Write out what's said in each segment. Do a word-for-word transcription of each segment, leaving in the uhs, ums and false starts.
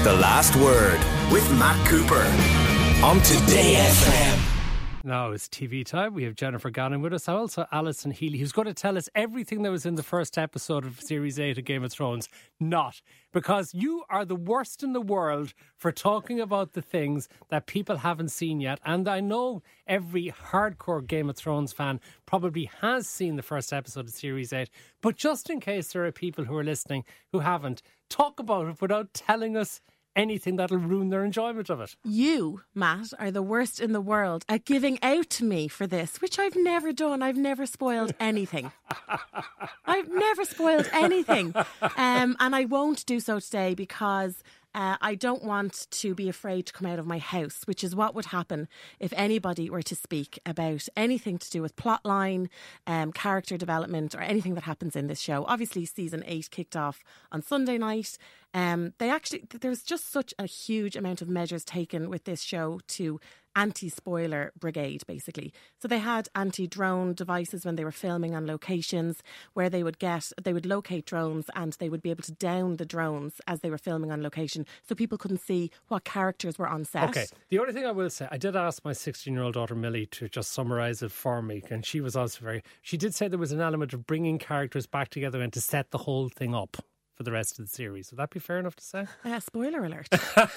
The Last Word with Matt Cooper on Today F M. Now it's T V time. We have Jennifer Gannon with us. Also Alison Healy, who's going to tell us everything that was in the first episode of Series eight of Game of Thrones. Not. Because you are the worst in the world for talking about the things that people haven't seen yet. And I know every hardcore Game of Thrones fan probably has seen the first episode of Series eight. But just in case there are people who are listening who haven't, talk about it without telling us anything that'll ruin their enjoyment of it. You, Matt, are the worst in the world at giving out to me for this, which I've never done. I've never spoiled anything. I've never spoiled anything. Um, and I won't do so today because uh, I don't want to be afraid to come out of my house, which is what would happen if anybody were to speak about anything to do with plotline, um, character development, or anything that happens in this show. Obviously, season eight kicked off on Sunday night. Um, they actually, there's just such a huge amount of measures taken with this show to anti-spoiler brigade, basically. So they had anti-drone devices when they were filming on locations where they would get, they would locate drones and they would be able to down the drones as they were filming on location so people couldn't see what characters were on set. Okay, the only thing I will say, I did ask my sixteen-year-old daughter Millie to just summarise it for me, and she was also very, she did say there was an element of bringing characters back together and to set the whole thing up for the rest of the series. Would that be fair enough to say? Uh, spoiler alert.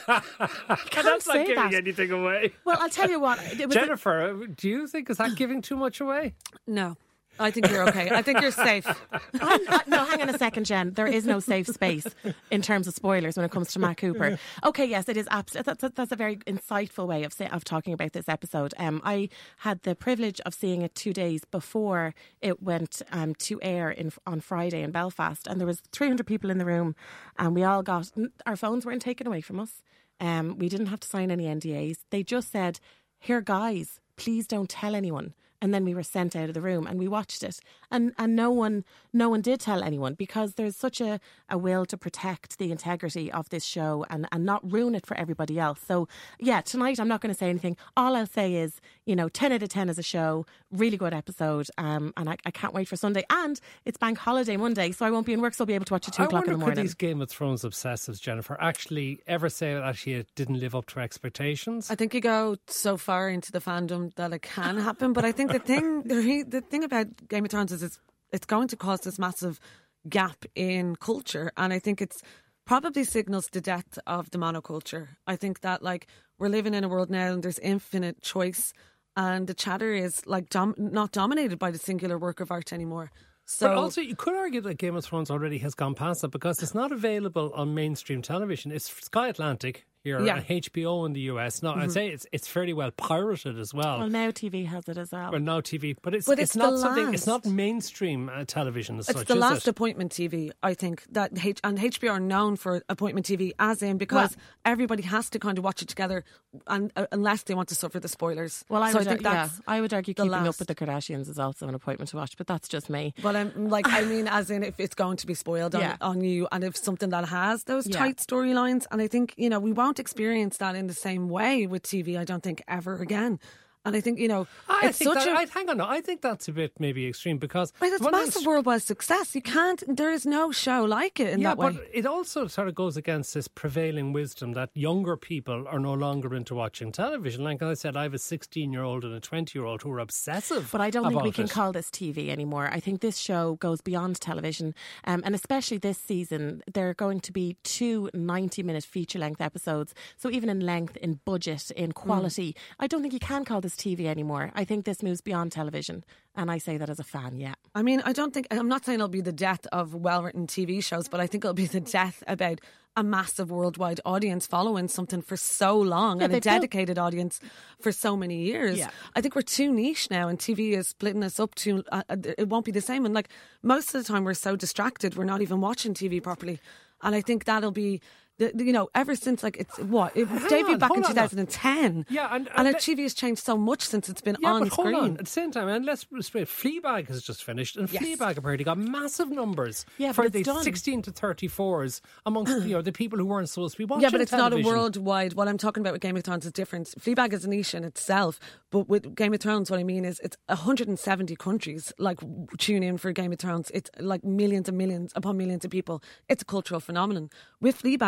That's not giving that. anything away. Well, I'll tell you what. It was Jennifer, a- do you think, is that giving too much away? No. I think you're okay. I think you're safe. I'm not, no, hang on a second, Jen. There is no safe space in terms of spoilers when it comes to Matt Cooper. Okay, yes, it is. Abs- that's, a, that's a very insightful way of say, of talking about this episode. Um, I had the privilege of seeing it two days before it went um, to air in, on Friday in Belfast, and there was three hundred people in the room, and we all got our phones weren't taken away from us. Um, we didn't have to sign any N D As. They just said, "Here, guys, please don't tell anyone." And then we were sent out of the room and we watched it. And and no one no one did tell anyone because there's such a, a will to protect the integrity of this show and, and not ruin it for everybody else. So, yeah, tonight I'm not going to say anything. All I'll say is, you know, ten out of ten as a show, really good episode. Um, and I, I can't wait for Sunday. And it's Bank Holiday Monday, so I won't be in work, so I'll be able to watch it two I o'clock in the wonder, morning. could these Game of Thrones obsessives, Jennifer, actually ever say that actually it didn't live up to expectations? I think you go so far into the fandom that it can happen. But I think the thing the, the thing about Game of Thrones is it's, it's going to cause this massive gap in culture. And I think it's probably signals the death of the monoculture. I think that like we're living in a world now and there's infinite choice and the chatter is like dom- not dominated by the singular work of art anymore. So, but also, you could argue that Game of Thrones already has gone past that because it's not available on mainstream television. It's Sky Atlantic here Yeah. and H B O in the U S. No, I'd say it's it's fairly well pirated as well. Well, now T V has it as well. Well, now T V, but it's But it's, it's not the something. It's not last. mainstream uh, television as it's such. the is last it? appointment T V, I think, that H- and H B O are known for appointment T V, as in because Well- everybody has to kind of watch it together, and uh, unless they want to suffer the spoilers. Well, I so would, I think ar- that's yeah, I would argue the keeping last. up with the Kardashians is also an appointment to watch, but that's just me. Well, I'm like, I mean, as in if it's going to be spoiled on, Yeah. on you, and if something that has those Yeah. tight storylines, and I think, you know, we won't experience that in the same way with T V, I don't think, ever again. And I think, you know, I it's think such that, a... I, hang on, no, I think that's a bit maybe extreme because Right, it's one of the massive st- worldwide success. You can't, there is no show like it in yeah, that way. but it also sort of goes against this prevailing wisdom that younger people are no longer into watching television. Like I said, I have a sixteen-year-old and a twenty-year-old who are obsessive. But I don't think we about can it. call this T V anymore. I think this show goes beyond television. Um, and especially this season, there are going to be two ninety-minute feature-length episodes. So even in length, in budget, in quality, mm. I don't think you can call this T V anymore. I think this moves beyond television. And I say that as a fan, yeah. I mean, I don't think, I'm not saying it'll be the death of well-written T V shows, but I think it'll be the death about a massive worldwide audience following something for so long, Yeah, and a they've built- dedicated audience for so many years. Yeah. I think we're too niche now, and T V is splitting us up to, uh, uh, it won't be the same. And like most of the time we're so distracted, we're not even watching T V properly. And I think that'll be, the, the- you know, ever since like it's what it Hang debuted on, back in hold on now. twenty ten. Yeah, and- and, and our let- T V has changed so much since it's been Yeah, on but hold screen. on. At the same time, and let's straight, Fleabag has just finished, and Yes. Fleabag apparently got massive numbers Yeah, for but the it's done. sixteen to thirty-fours amongst you know the people who weren't supposed to be watching Yeah, but it's television. not a worldwide. What I'm talking about with Game of Thrones is different. Fleabag is a niche in itself, but with Game of Thrones, what I mean is it's one hundred seventy countries like tune in for Game of Thrones. It's like millions and millions upon millions of people. It's a cultural phenomenon. With Fleabag,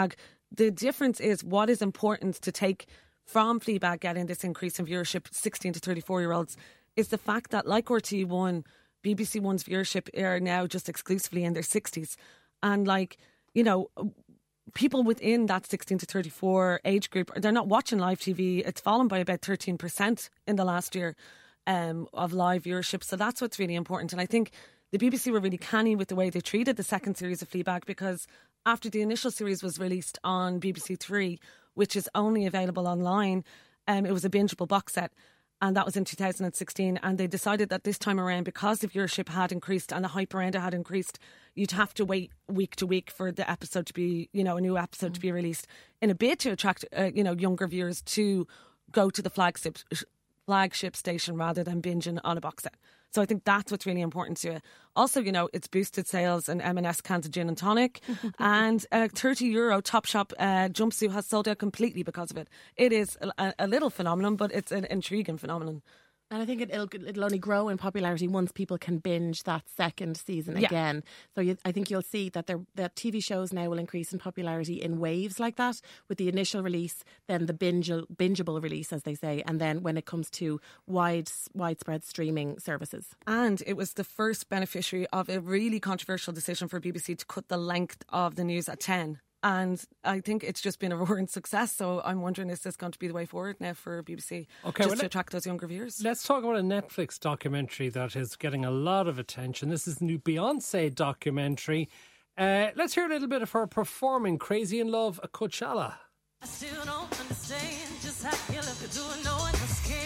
the difference is what is important to take from Fleabag getting this increase in viewership, sixteen to thirty-four year olds, is the fact that, like R T one, B B C One's viewership are now just exclusively in their sixties. And like, you know, people within that sixteen to thirty-four age group, they're not watching live T V. It's fallen by about thirteen percent in the last year um, of live viewership. So that's what's really important. And I think the B B C were really canny with the way they treated the second series of Fleabag, because after the initial series was released on B B C Three, which is only available online, um, it was a bingeable box set. And that was in two thousand sixteen. And they decided that this time around, because the viewership had increased and the hype around it had increased, you'd have to wait week to week for the episode to be, you know, a new episode mm. to be released, in a bid to attract, uh, you know, younger viewers to go to the flagship flagship station rather than binging on a box set. So I think that's what's really important to it. Also, you know, it's boosted sales and M and S cans of gin and tonic. And a thirty euro Topshop uh, jumpsuit has sold out completely because of it. It is a, a little phenomenon, but it's an intriguing phenomenon. And I think it, it'll, it'll only grow in popularity once people can binge that second season yeah. again. So you, I think you'll see that there, that T V shows now will increase in popularity in waves like that, with the initial release, then the binge, bingeable release, as they say, and then when it comes to wide, widespread streaming services. And it was the first beneficiary of a really controversial decision for B B C to cut the length of the news at ten. And I think it's just been a roaring success. So I'm wondering, is this going to be the way forward now for B B C? Okay, just well, to attract those younger viewers? Let's talk about a Netflix documentary that is getting a lot of attention. This is the new Beyonce documentary. Uh, let's hear a little bit of her performing Crazy in Love at Coachella. I still don't understand just how you look doing no one's skin.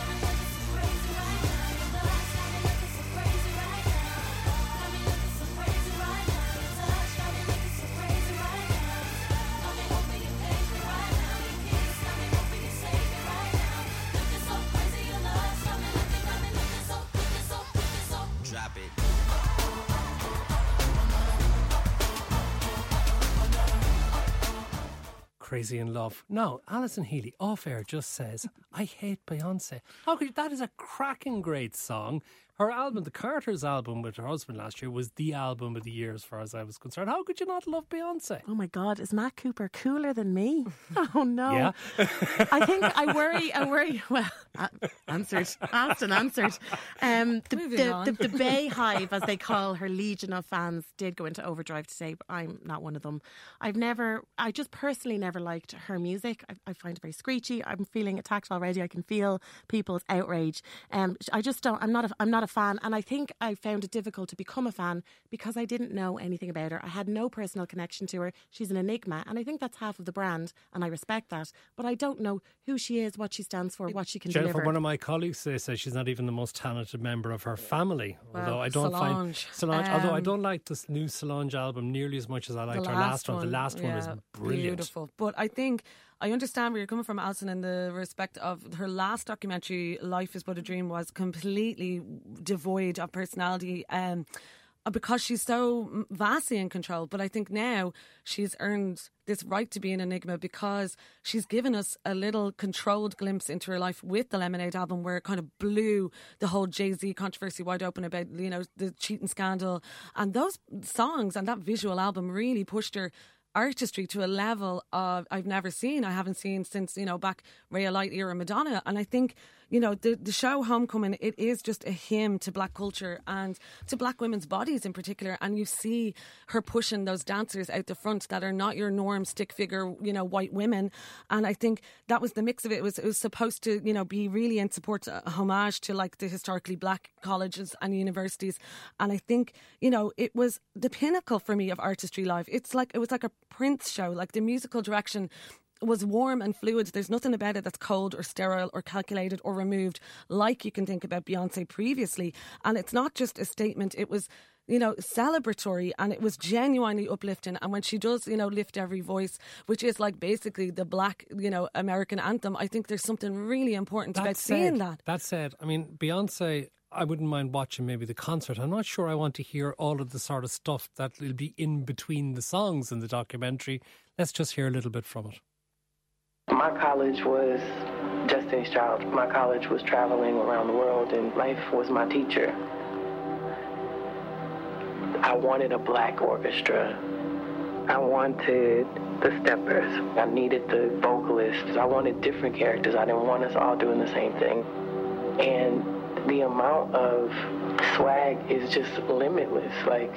Crazy in Love. Now, Alison Healy, off air, just says, I hate Beyonce. How could you? That is a cracking great song. Her album, the Carter's album with her husband last year, was the album of the year as far as I was concerned. How could you not love Beyonce? Oh my God, is Matt Cooper cooler than me? Oh no. Yeah. I think I worry, I worry, well, uh, answered, asked and answered. Um, the, the, the, the Bay Hive, as they call her legion of fans, did go into overdrive today, but I'm not one of them. I've never, I just personally never liked her music. I, I find it very screechy. I'm feeling attacked already. I can feel people's outrage. Um, I just don't, I'm not a, I'm not a fan, and I think I found it difficult to become a fan because I didn't know anything about her. I had no personal connection to her. She's an enigma, and I think that's half of the brand, and I respect that, but I don't know who she is, what she stands for, what she can Jennifer, deliver. One of my colleagues they say she's not even the most talented member of her family. Well, although I don't Solange. find Solange, Um, although I don't like this new Solange album nearly as much as I liked The her last one. The last one yeah, was brilliant. Beautiful. But I think I understand where you're coming from, Alison, in the respect of her last documentary, Life is But a Dream, was completely devoid of personality. Um, because she's so vastly in control. But I think now she's earned this right to be an enigma because she's given us a little controlled glimpse into her life with the Lemonade album, where it kind of blew the whole Jay-Z controversy wide open about, you know, the cheating scandal. And those songs and that visual album really pushed her artistry to a level of I've never seen. I haven't seen since, you know, back Ray Light era Madonna. And I think, you know, the, the show Homecoming, it is just a hymn to black culture and to black women's bodies in particular. And you see her pushing those dancers out the front that are not your norm stick figure, you know, white women. And I think that was the mix of it. It was, it was supposed to, you know, be really in support, a homage to like the historically black colleges and universities. And I think, you know, it was the pinnacle for me of artistry live. It's like, it was like a Prince show, like the musical direction was warm and fluid. There's nothing about it that's cold or sterile or calculated or removed like you can think about Beyonce previously. And it's not just a statement, it was, you know, celebratory, and it was genuinely uplifting. And when she does, you know, Lift Every Voice, which is like basically the black, you know, American anthem, I think there's something really important That about said, seeing that. That said, I mean, Beyonce, I wouldn't mind watching maybe the concert. I'm not sure I want to hear all of the sort of stuff that will be in between the songs in the documentary. Let's just hear a little bit from it. My college was Destiny's Child. My college was traveling around the world, and life was my teacher. I wanted a black orchestra. I wanted the steppers. I needed the vocalists. I wanted different characters. I didn't want us all doing the same thing. And the amount of swag is just limitless. Like,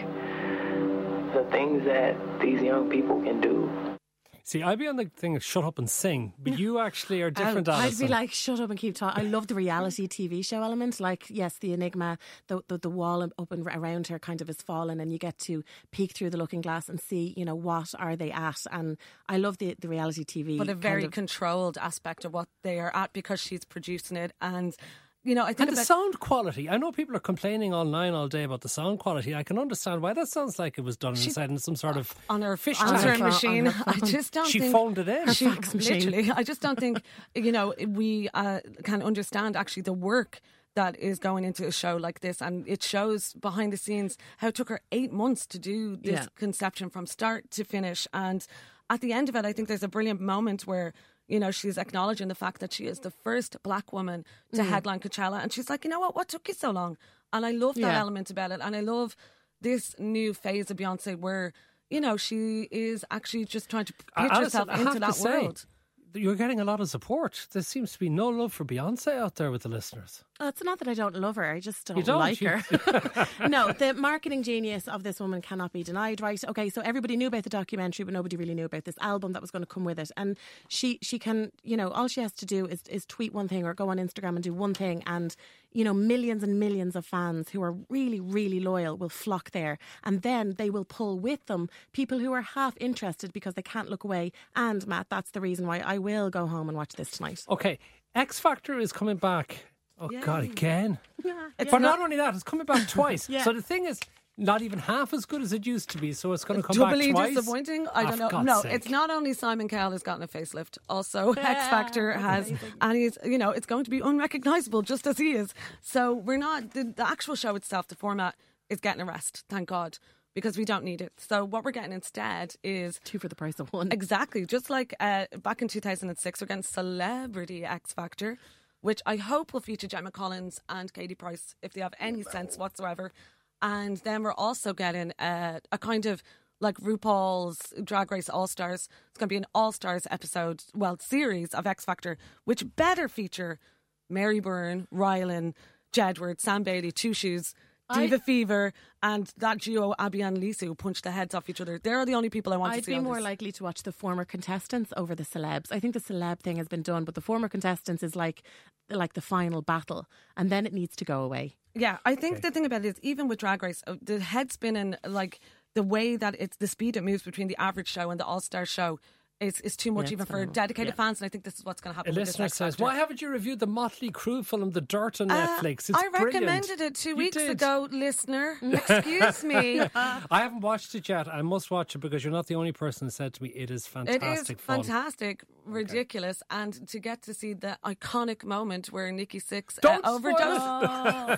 the things that these young people can do. See, I'd be on the thing of shut up and sing, but you actually are different, I'd Alison. be like, shut up and keep talking. I love the reality T V show element. Like, yes, the enigma, the, the the wall up and around her kind of is fallen, and you get to peek through the looking glass and see, you know, what are they at. And I love the, the reality T V. But a very kind of controlled aspect of what they are at, because she's producing it. And, you know, I think And the about sound quality. I know people are complaining online all day about the sound quality. I can understand why that sounds like it was done inside in some sort of on her fish answering tank. phone- machine. on her I just don't She think phoned it in. She, fax machine. literally, I just don't think, you know, we uh, can understand actually the work that is going into a show like this. And it shows behind the scenes how it took her eight months to do this Yeah. conception from start to finish. And at the end of it, I think there's a brilliant moment where, you know, she's acknowledging the fact that she is the first black woman to headline Coachella. And she's like, you know what, what took you so long? And I love that Yeah. element about it. And I love this new phase of Beyonce where, you know, she is actually just trying to pitch Alison, herself I have into to that say, world. You're getting a lot of support. There seems to be no love for Beyonce out there with the listeners. Oh, it's not that I don't love her. I just don't, You don't, like you- her. No, the marketing genius of this woman cannot be denied, right? Okay, so everybody knew about the documentary, but nobody really knew about this album that was going to come with it. And she she can, you know, all she has to do is, is tweet one thing or go on Instagram and do one thing. And, you know, millions and millions of fans who are really, really loyal will flock there. And then they will pull with them people who are half interested because they can't look away. And, Matt, that's the reason why I will go home and watch this tonight. Okay, X Factor is coming back. Oh, God, again? It's But not- not only that, it's coming back twice. Yeah. So the thing is, not even half as good as it used to be, so it's going to come Doubly back twice. disappointing. I Ah, don't for know. God's No, sake. it's not only Simon Cowell has gotten a facelift. Also, X Factor has, and he's, you know, it's going to be unrecognisable just as he is. So we're not the, the actual show itself. The format is getting a rest, thank God, because we don't need it. So what we're getting instead is Two for the price of one. exactly just like uh, back in two thousand six, we're getting Celebrity X Factor, which I hope will feature Gemma Collins and Katie Price if they have any sense whatsoever. And then we're also getting uh, a kind of like RuPaul's Drag Race All Stars. It's going to be an All Stars episode, well, series of X Factor, which better feature Mary Byrne, Rylan, Jedward, Sam Bailey, Two Shoes, Diva Fever, and that duo Abby and Lisa who punched the heads off each other. They're the only people I want to I'd see be on more this. likely to watch the former contestants over the celebs. I think the celeb thing has been done, but the former contestants is like like the final battle, and then it needs to go away. Yeah, I think the thing about it is, even with Drag Race, uh, the head spinning, like the way that it's the speed it moves between the average show and the All Star show is, is too much Yeah, even it's for phenomenal. dedicated Yeah. fans. And I think this is what's going to happen A with this listener X says, Factor. why haven't you reviewed the Motley Crue film, The Dirt, on Netflix? It's I brilliant. recommended it two You weeks did. ago, listener. Excuse me. I haven't watched it yet. I must watch it because you're not the only person who said to me it is It fantastic is fun. fantastic, ridiculous, and to get to see the iconic moment where Nikki Sixx uh, Don't spoil overdosed.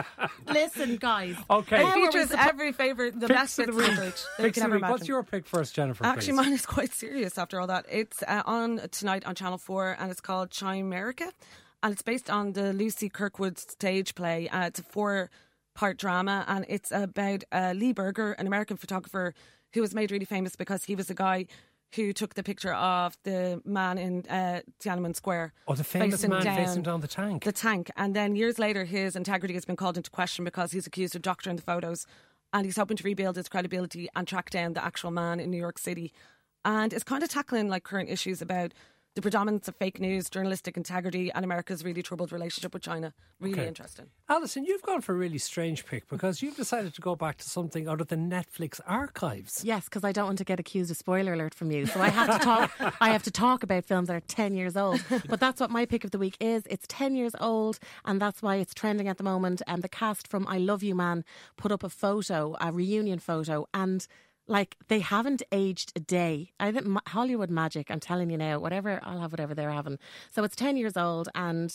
Listen, guys. Okay. It How are we features suppo- every favourite, the Picks best of bits the of week. footage that you Picks can of ever the week. imagine. What's your pick first, Jennifer? Actually, please? mine is quite serious after all that. It's uh, on tonight on Channel four and it's called Chimerica. And it's based on the Lucy Kirkwood stage play. Uh, it's a four part drama and it's about uh, Lee Berger, an American photographer who was made really famous because he was the guy who took the picture of the man in uh, Tiananmen Square. Oh, the famous facing man down facing down the tank. The tank. And then years later, his integrity has been called into question because he's accused of doctoring the photos. And he's hoping to rebuild his credibility and track down the actual man in New York City. And it's kind of tackling like current issues about the predominance of fake news, journalistic integrity, and America's really troubled relationship with China. Really Okay. interesting. Alison, you've gone for a really strange pick because you've decided to go back to something out of the Netflix archives. Yes, because I don't want to get accused of spoiler alert from you. So I have to talk. I have to talk about films that are ten years old. But that's what my pick of the week is. It's ten years old, and that's why it's trending at the moment. And the cast from I Love You Man put up a photo, a reunion photo, and like they haven't aged a day. I think Ma- Hollywood magic. I'm telling you now. Whatever, I'll have whatever they're having. So it's ten years old, and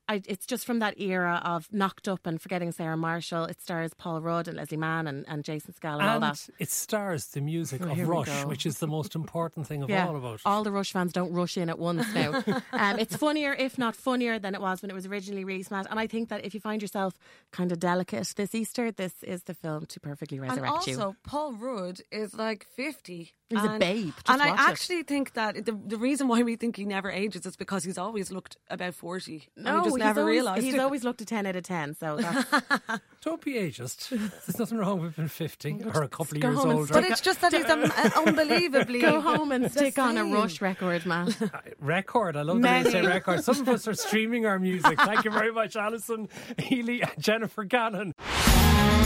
I, it's just from that era of Knocked Up and Forgetting Sarah Marshall. It stars Paul Rudd and Leslie Mann and, and Jason Segel and, and all that. it stars the music Oh, of here we Rush, go. which is the most important thing of Yeah, all about it. all the Rush fans don't rush in at once now. um, it's funnier, if not funnier, than it was when it was originally released, Matt. And I think that if you find yourself kind of delicate this Easter, this is the film to perfectly And resurrect also, you. Paul Rudd is like fifty. He's a and, babe. Just and I watch it. actually think that the, the reason why we think he never ages is because he's always looked about forty. No, and we just he's never always, realised he's it. always looked a ten out of ten. So that's, Don't be ageist. There's nothing wrong with being fifty or a couple of go years home and older. But it's just that he's um, uh, unbelievably. go home and the stick on a same. Rush record, Matt. Record. I love the way you say Many. record. Some of us are streaming our music. Thank you very much, Alison Healy and Jennifer Gannon.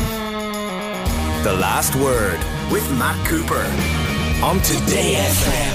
The Last Word with Matt Cooper on Today F M.